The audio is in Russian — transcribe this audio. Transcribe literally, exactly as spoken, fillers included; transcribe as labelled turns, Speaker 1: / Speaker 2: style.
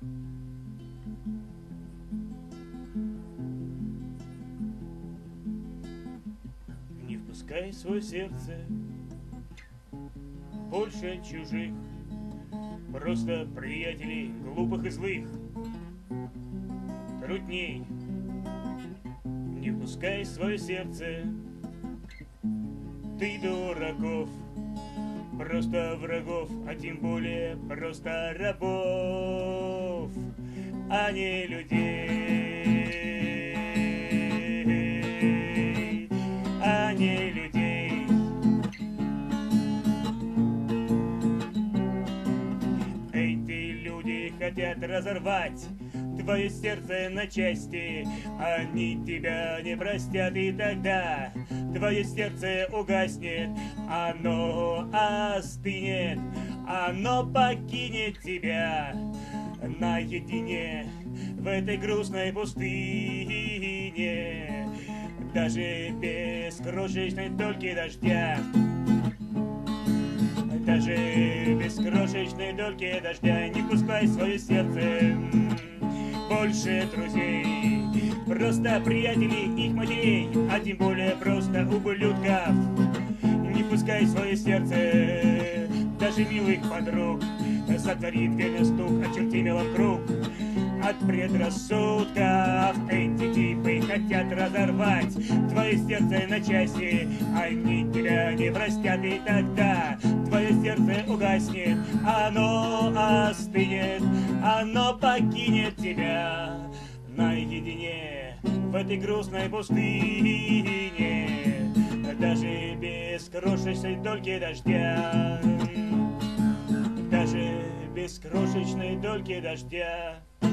Speaker 1: Не впускай в свое сердце больше чужих, просто приятелей глупых и злых. Трудней. Не впускай в свое сердце ты дураков, просто врагов, а тем более просто рабов, а не людей, а не людей. Эти люди хотят разорвать твое сердце на части, они тебя не простят, и тогда твое сердце угаснет, оно остынет, оно покинет тебя наедине в этой грустной пустыне, даже без крошечной дольки дождя. Даже без крошечной дольки дождя не пускай в свое сердце больше друзей, просто приятелей их матерей, а тем более просто ублюдков. Не пускай в свое сердце даже милых подруг, сотворит верный стук, очерти мелом круг от предрассудков. Эти типы хотят разорвать твое сердце на части, они тебя не простят, и тогда твое сердце угаснет, оно остынет, оно покинет тебя наедине в этой грустной пустыне, даже без крошечной дольки дождя, даже без крошечной дольки дождя.